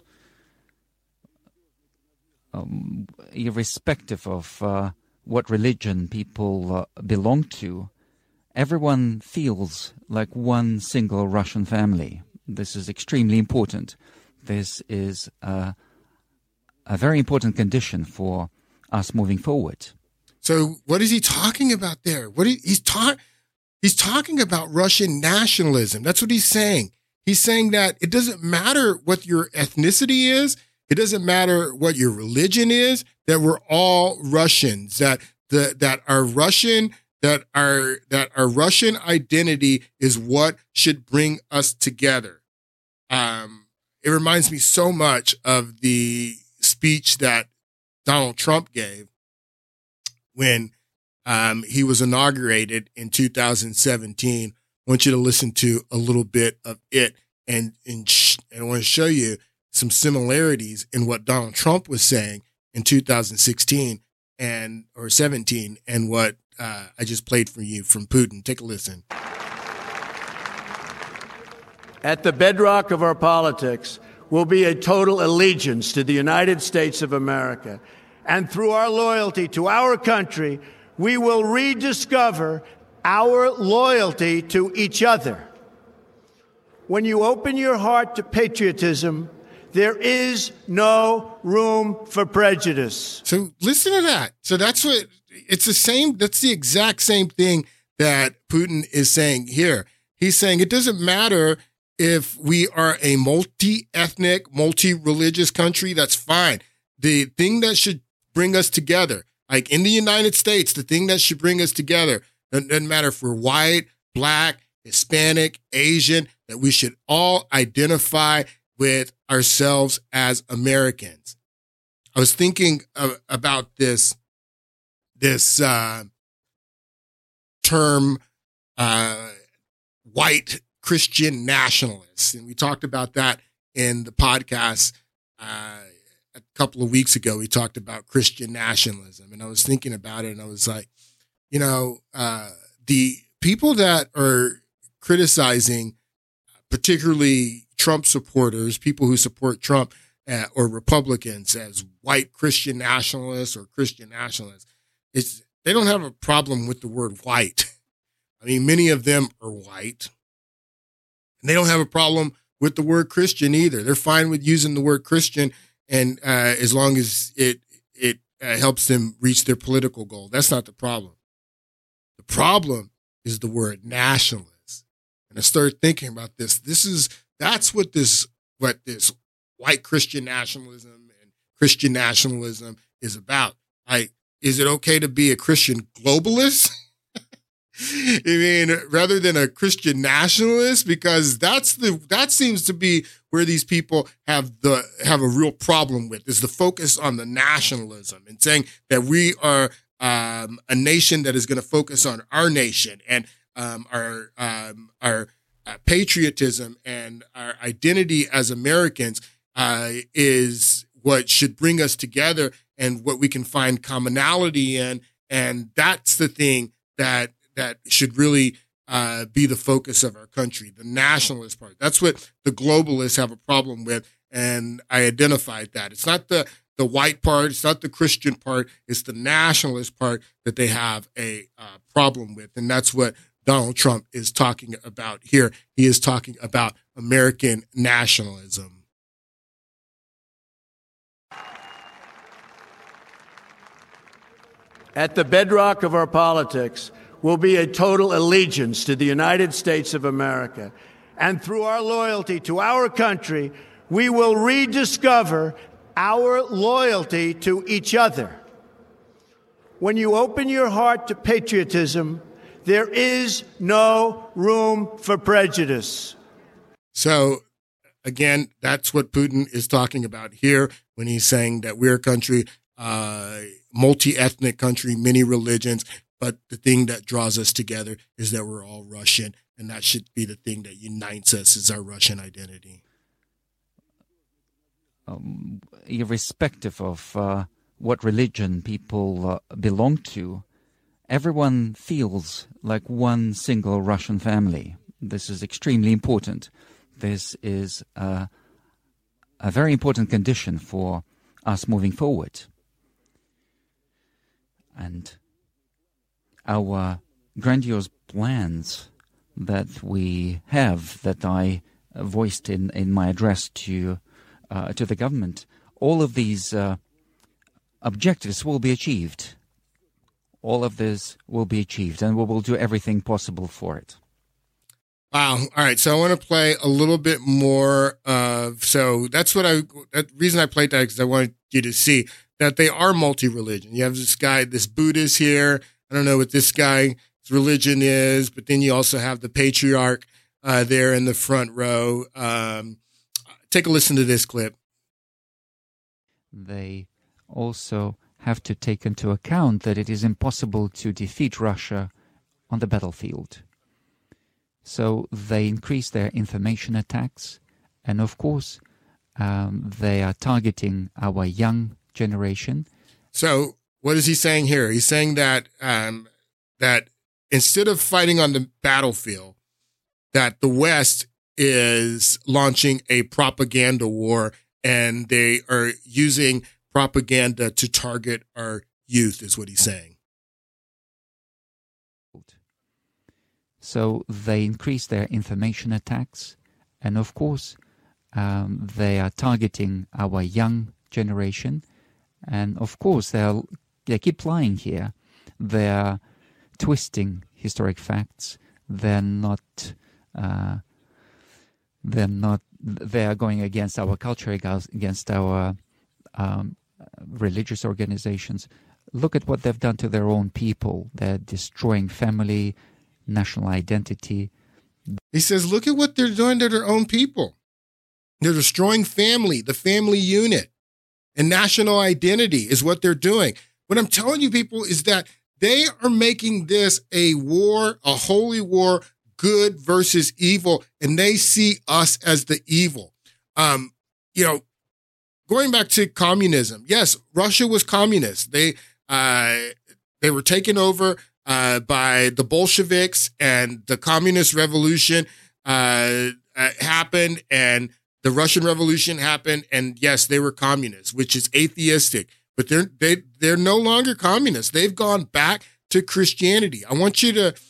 irrespective of what religion people belong to, everyone feels like one single Russian family. This is extremely important. This is a very important condition for us moving forward. So what is he talking about there? He's talking about Russian nationalism. That's what he's saying. He's saying that it doesn't matter what your ethnicity is. It doesn't matter what your religion is, that we're all Russians, that our Russian identity is what should bring us together. It reminds me so much of the speech that Donald Trump gave when he was inaugurated in 2017. I want you to listen to a little bit of it, and I want to show you some similarities in what Donald Trump was saying in 2016 or 17 and what I just played for you from Putin. Take a listen. At the bedrock of our politics will be a total allegiance to the United States of America. And through our loyalty to our country, we will rediscover our loyalty to each other. When you open your heart to patriotism, there is no room for prejudice. So listen to that. So that's the exact same thing that Putin is saying here. He's saying it doesn't matter if we are a multi-ethnic, multi-religious country, that's fine. The thing that should bring us together, like in the United States, the thing that should bring us together, doesn't matter if we're white, black, Hispanic, Asian, that we should all identify with ourselves as Americans. I was thinking about this term, white Christian nationalists, and we talked about that in the podcast a couple of weeks ago. We talked about Christian nationalism, and I was thinking about it, and I was like, the people that are criticizing, particularly Trump supporters, people who support Trump or Republicans as white Christian nationalists or Christian nationalists, they don't have a problem with the word white. I mean, many of them are white. And they don't have a problem with the word Christian either. They're fine with using the word Christian, and as long as it helps them reach their political goal. That's not the problem. The problem is the word nationalist. And I started thinking about this. This is That's what this white Christian nationalism and Christian nationalism is about. Is it okay to be a Christian globalist? I mean, rather than a Christian nationalist, because that seems to be where these people have a real problem with, is the focus on the nationalism and saying that we are a nation that is going to focus on our nation and our patriotism and our identity as Americans is what should bring us together and what we can find commonality in, and that's the thing that should really be the focus of our country, the nationalist part. That's what the globalists have a problem with, and I identified that. It's not the white part, it's not the Christian part, it's the nationalist part that they have a problem with, and that's what Donald Trump is talking about here. He is talking about American nationalism. At the bedrock of our politics will be a total allegiance to the United States of America. And through our loyalty to our country, we will rediscover our loyalty to each other. When you open your heart to patriotism, there is no room for prejudice. So, again, that's what Putin is talking about here when he's saying that we're a country, multi-ethnic country, many religions, but the thing that draws us together is that we're all Russian, and that should be the thing that unites us, is our Russian identity. Irrespective of what religion people belong to, everyone feels like one single Russian family. This is extremely important. This is a very important condition for us moving forward. And our grandiose plans that we have, that I voiced in my address to the government, all of these objectives will be achieved. All of this will be achieved, and we will do everything possible for it. Wow. All right. So I want to play a little bit more of, so that's what the reason I played that is because I wanted you to see that they are multi-religion. You have this guy, this Buddhist here. I don't know what this guy's religion is, but then you also have the patriarch there in the front row. Take a listen to this clip. They also have to take into account that it is impossible to defeat Russia on the battlefield. So they increase their information attacks, and of course, they are targeting our young generation. So what is he saying here? He's saying that that instead of fighting on the battlefield, that the West is launching a propaganda war, and they are using propaganda to target our youth, is what he's saying. So they increase their information attacks, and of course, they are targeting our young generation. And of course, they keep lying here. They are twisting historic facts. They are going against our culture, against our religious organizations. Look at what they've done to their own people. They're destroying family, national identity. He says, look at what they're doing to their own people. They're destroying family, the family unit, and national identity is what they're doing. What I'm telling you, people, is that they are making this a war, a holy war, good versus evil, and they see us as the evil. Going back to communism, yes, Russia was communist. They were taken over by the Bolsheviks, and the communist revolution happened, and the Russian Revolution happened, and yes, they were communists, which is atheistic, but they're no longer communists. They've gone back to Christianity. I want you to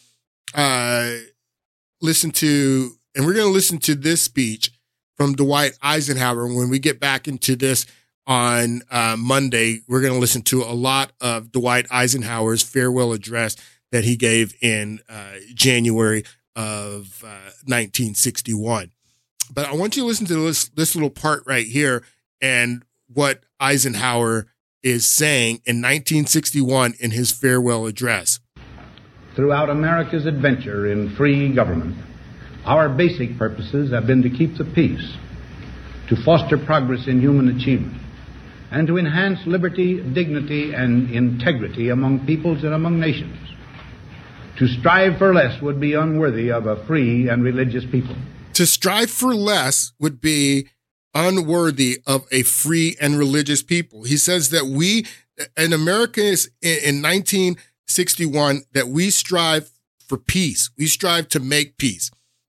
listen to, and we're going to listen to this speech from Dwight Eisenhower. When we get back into this on Monday, we're going to listen to a lot of Dwight Eisenhower's farewell address that he gave in January of 1961. But I want you to listen to this little part right here and what Eisenhower is saying in 1961 in his farewell address. Throughout America's adventure in free government, our basic purposes have been to keep the peace, to foster progress in human achievement, and to enhance liberty, dignity, and integrity among peoples and among nations. To strive for less would be unworthy of a free and religious people. To strive for less would be unworthy of a free and religious people. He says that we, in America, in 1961, that we strive for peace. We strive to make peace.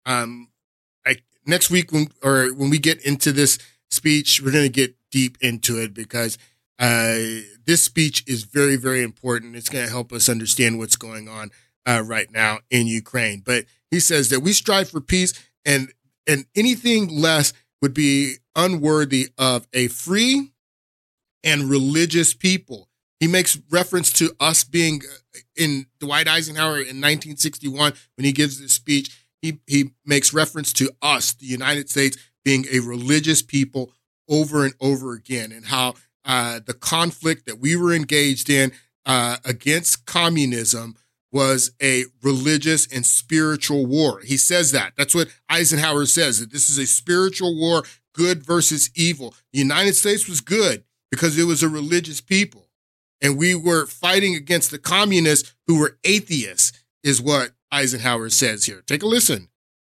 Next week, when we get into this speech, we're going to get deep into it because this speech is very, very important. It's going to help us understand what's going on right now in Ukraine. But he says that we strive for peace, and anything less would be unworthy of a free and religious people. He makes reference to us being in Dwight Eisenhower in 1961 when he gives this speech. He makes reference to us, the United States, being a religious people over and over again, and how the conflict that we were engaged in against communism was a religious and spiritual war. He says that. That's what Eisenhower says, that this is a spiritual war, good versus evil. The United States was good because it was a religious people. And we were fighting against the communists who were atheists, is what Eisenhower says here. Take a listen.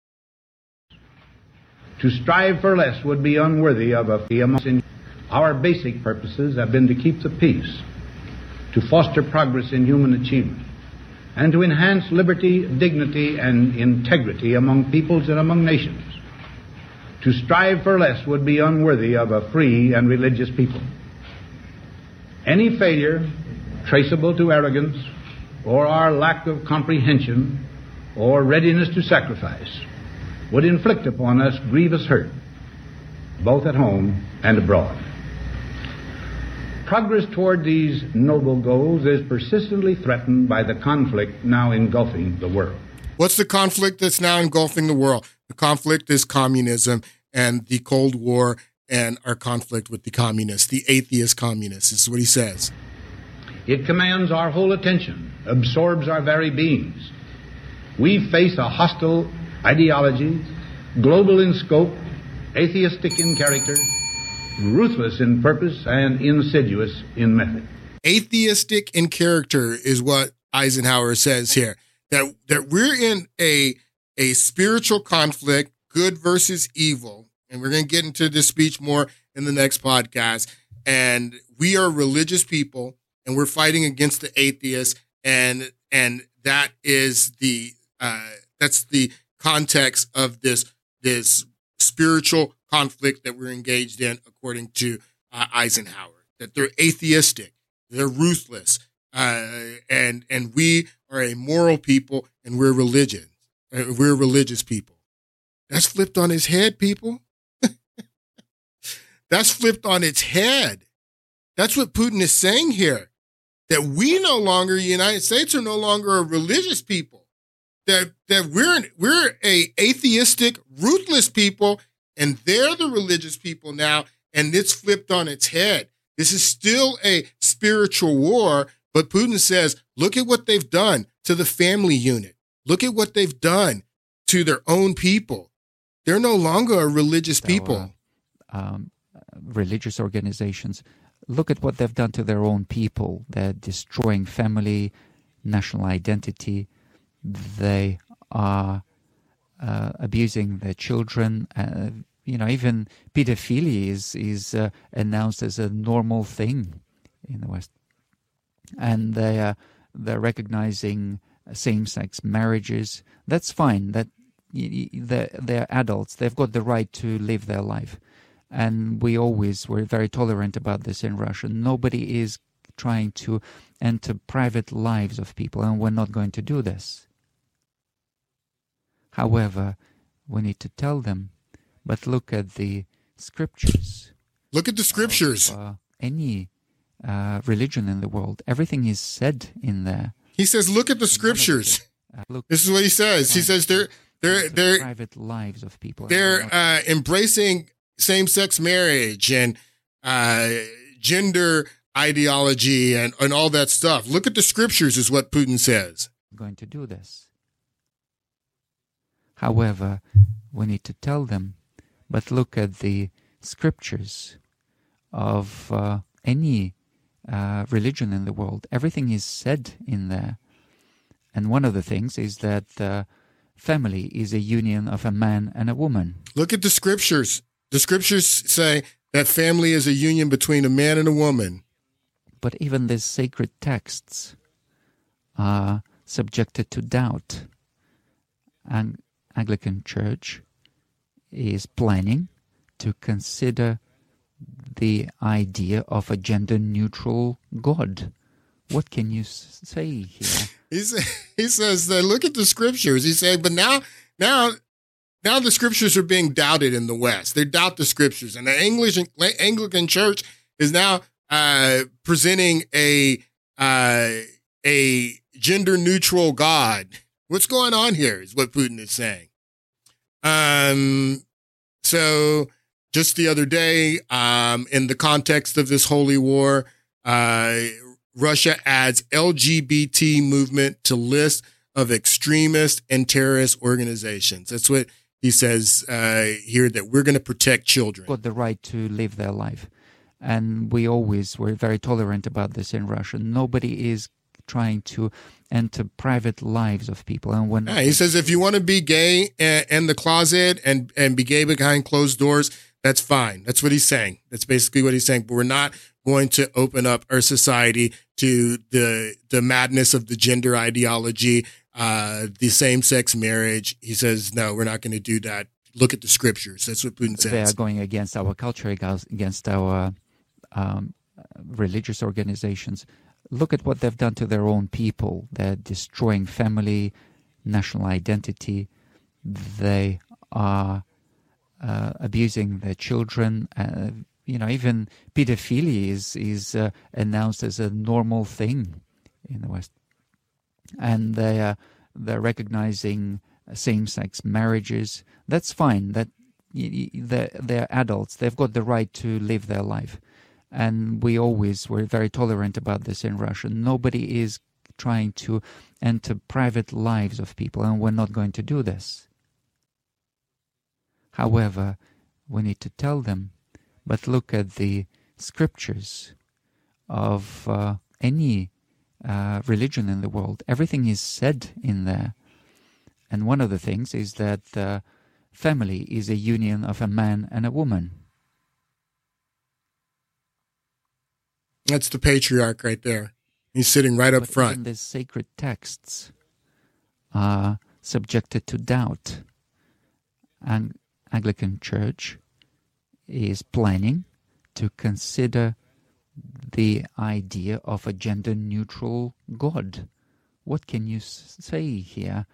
To strive for less would be unworthy of a free. Our basic purposes have been to keep the peace, to foster progress in human achievement, and to enhance liberty, dignity, and integrity among peoples and among nations. To strive for less would be unworthy of a free and religious people. Any failure traceable to arrogance or our lack of comprehension or readiness to sacrifice would inflict upon us grievous hurt, both at home and abroad. Progress toward these noble goals is persistently threatened by the conflict now engulfing the world. What's the conflict that's now engulfing the world? The conflict is communism and the Cold War and our conflict with the communists, the atheist communists. This is what he says. It commands our whole attention, absorbs our very beings. We face a hostile ideology, global in scope, atheistic in character, ruthless in purpose, and insidious in method. Atheistic in character is what Eisenhower says here. That we're in a spiritual conflict, good versus evil. And we're going to get into this speech more in the next podcast. And we are religious people, and we're fighting against the atheists. And that is that's the context of this spiritual conflict that we're engaged in, according to Eisenhower. That they're atheistic, they're ruthless, and we are a moral people, and we're religious. We're religious people. That's flipped on its head, people. That's flipped on its head. That's what Putin is saying here. That we no longer, the United States, are no longer a religious people. That we're a atheistic, ruthless people, and they're the religious people now, and it's flipped on its head. This is still a spiritual war, but Putin says, look at what they've done to the family unit. Look at what they've done to their own people. They're no longer a religious people. Religious organizations, look at what they've done to their own people. They're destroying family, national identity. They are abusing their children. Even pedophilia is announced as a normal thing in the West. And they're recognizing same-sex marriages. That's fine. That they're adults. They've got the right to live their life. And we're very tolerant about this in Russia. Nobody is trying to enter private lives of people, and we're not going to do this. However, we need to tell them, but look at the scriptures. Look at the scriptures. Any religion in the world, everything is said in there. He says, look at the scriptures. This is what he says. He says They're private lives of people. They're embracing same-sex marriage and gender ideology and all that stuff. Look at the scriptures, is what Putin says. Going to do this. However, we need to tell them, but look at the scriptures of any religion in the world. Everything is said in there. And one of the things is that family is a union of a man and a woman. Look at the scriptures. The scriptures say that family is a union between a man and a woman. But even the sacred texts are subjected to doubt. And Anglican Church is planning to consider the idea of a gender-neutral God. What can you say here? He says that look at the scriptures. He said, but now the scriptures are being doubted in the West. They doubt the scriptures, and the Anglican Church is now presenting a gender-neutral God. What's going on here is what Putin is saying. So just the other day, in the context of this holy war, Russia adds LGBT movement to list of extremist and terrorist organizations. That's what he says here, that we're going to protect children. Got the right to live their life. And we always were very tolerant about this in Russia. Nobody is trying to enter private lives of people. And when he says if you want to be gay in the closet and be gay behind closed doors, that's fine. That's what he's saying. That's basically what he's saying. But we're not going to open up our society to the madness of the gender ideology, the same-sex marriage. He says, no, we're not going to do that. Look at the scriptures. That's what Putin says. They are going against our culture, against our religious organizations. Look at what they've done to their own people. They're destroying family, national identity. They are abusing their children. Even pedophilia is announced as a normal thing in the West. And they're recognizing same-sex marriages. That's fine. That they're adults. They've got the right to live their life. And we always were very tolerant about this in Russia. Nobody is trying to enter private lives of people, and we're not going to do this. However, we need to tell them, but look at the scriptures of any religion in the world. Everything is said in there. And one of the things is that family is a union of a man and a woman. That's the patriarch right there. He's sitting right up front. Even the sacred texts are subjected to doubt. And Anglican Church is planning to consider the idea of a gender-neutral God. What can you say here?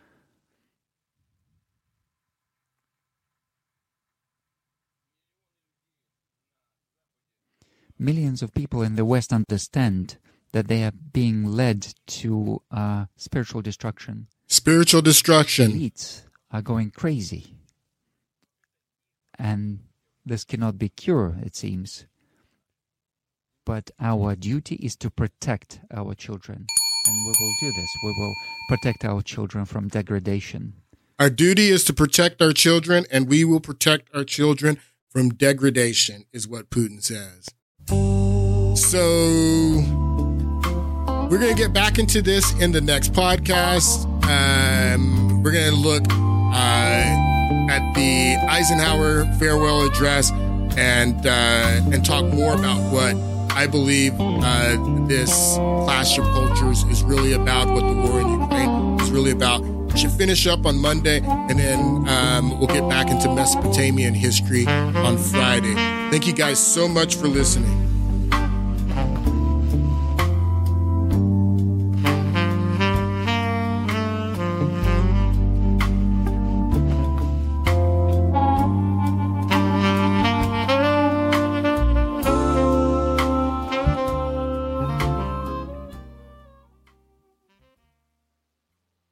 Millions of people in the West understand that they are being led to spiritual destruction. Spiritual destruction. Elites are going crazy. And this cannot be cured, it seems. But our duty is to protect our children. And we will do this. We will protect our children from degradation. Our duty is to protect our children, and we will protect our children from degradation, is what Putin says. So we're going to get back into this in the next podcast. We're going to look at the Eisenhower farewell address and talk more about what I believe this clash of cultures is really about, what the war in Ukraine is really about. We should finish up on Monday, and then we'll get back into Mesopotamian history on Friday. Thank you guys so much for listening.